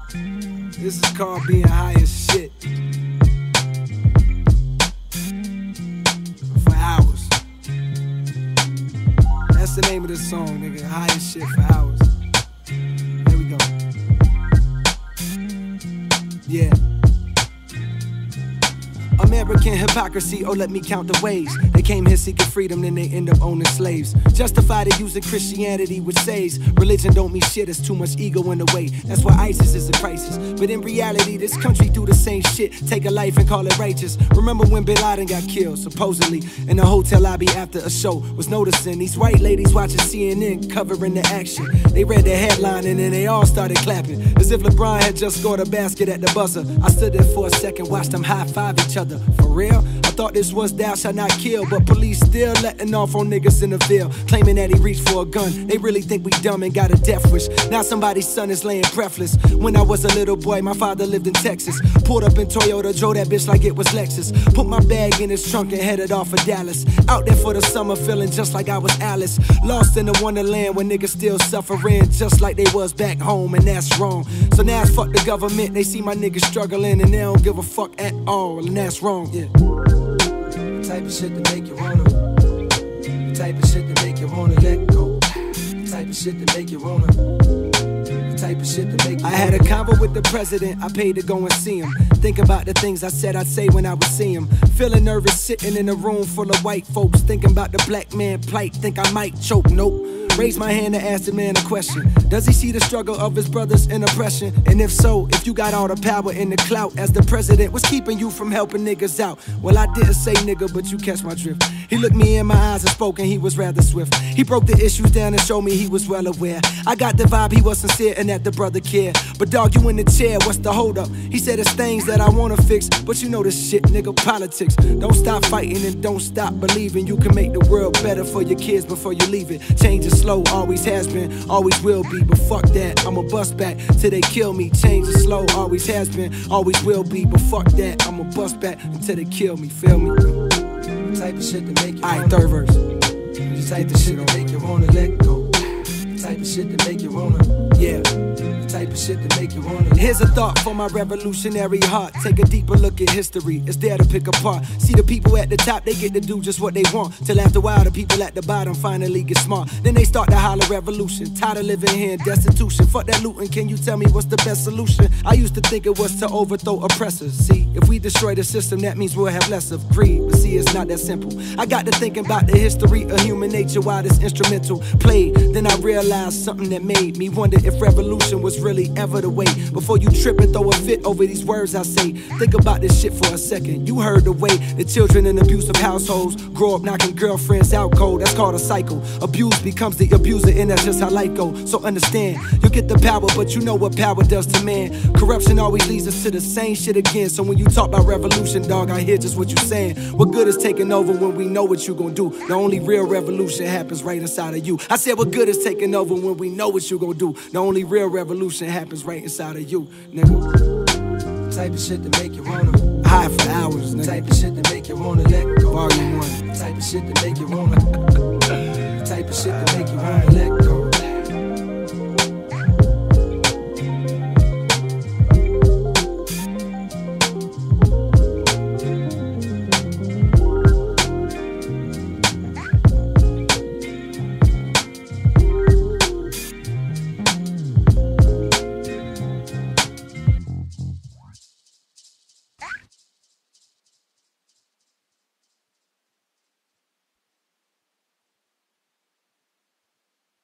This is called being high as shit. For hours. That's the name of this song, nigga. High as shit for hours. Here we go. Yeah. American hypocrisy, oh let me count the ways they came here seeking freedom, then they end up owning slaves. Justified it using Christianity, which says religion don't mean shit, it's too much ego in the way. That's why ISIS is a crisis. But in reality, this country do the same shit. Take a life and call it righteous. Remember when Bin Laden got killed, supposedly in a hotel lobby after a show. Was noticing these white ladies watching CNN covering the action. They read the headline and then they all started clapping, as if LeBron had just scored a basket at the buzzer. I stood there for a second, watched them high-five each other. For real? I thought this was thou shalt not kill, but police still letting off on niggas in the Ville, claiming that he reached for a gun. They really think we dumb and got a death wish. Now somebody's son is laying breathless. When I was a little boy, my father lived in Texas. Pulled up in Toyota, drove that bitch like it was Lexus. Put my bag in his trunk and headed off for Dallas. Out there for the summer, feeling just like I was Alice. Lost in the wonderland where niggas still suffering, just like they was back home, and that's wrong. So now it's fuck the government. They see my niggas struggling and they don't give a fuck at all, and that's wrong. Yeah. Type of shit to make you wanna. Type of shit to make you wanna let go. Type of shit to make you wanna. Type of shit to make you. I had a convo with the president. I paid to go and see him. Think about the things I said I'd say when I would see him. Feeling nervous sitting in a room full of white folks. Thinking about the black man plight. Think I might choke. Nope. Raise my hand to ask the man a question. Does he see the struggle of his brothers in oppression? And if so, if you got all the power and the clout as the president, what's keeping you from helping niggas out? Well, I didn't say nigga, but you catch my drift. He looked me in my eyes and spoke, and he was rather swift. He broke the issues down and showed me he was well aware. I got the vibe he was sincere and that the brother cared. But dog, you in the chair, what's the hold up? He said it's things that I wanna fix, but you know this shit, nigga, politics. Don't stop fighting and don't stop believing you can make the world better for your kids before you leave it. Change is slow, always has been, always will be, but fuck that, I'ma bust back till they kill me. Change is slow, always has been, always will be, but fuck that, I'ma bust back until they kill me, feel me? Type of shit to make you wanna. Third verse. Type of shit to make you wanna let go. Type of shit to make you wanna. Yeah. Type of shit to make you wanna. Here's a thought for my revolutionary heart. Take a deeper look at history. It's there to pick apart. See the people at the top, they get to do just what they want. Till after a while, the people at the bottom finally get smart. Then they start to holler revolution. Tired of living here in destitution. Fuck that looting. Can you tell me what's the best solution? I used to think it was to overthrow oppressors. See, if we destroy the system, that means we'll have less of greed. But see, it's not that simple. I got to thinking about the history of human nature while this instrumental played. Then I realized something that made me wonder if revolution was really ever the way. Before you trip and throw a fit over these words I say, think about this shit for a second. You heard the way the children in abusive households grow up knocking girlfriends out cold. That's called a cycle. Abuse becomes the abuser, and that's just how life goes. So understand, you get the power, but you know what power does to man. Corruption always leads us to the same shit again. So when you talk about revolution, dog, I hear just what you're saying. What good is taking over when we know what you gon' do? The only real revolution happens right inside of you. I said, what good is taking over when we know what you gon' do? The only real revolution happens right inside of you, nigga. Type of shit to make you wanna. High for hours, nigga. Type of shit to make you wanna let go. Volume 1. Type of shit to make you wanna. Type of shit to make you wanna let go.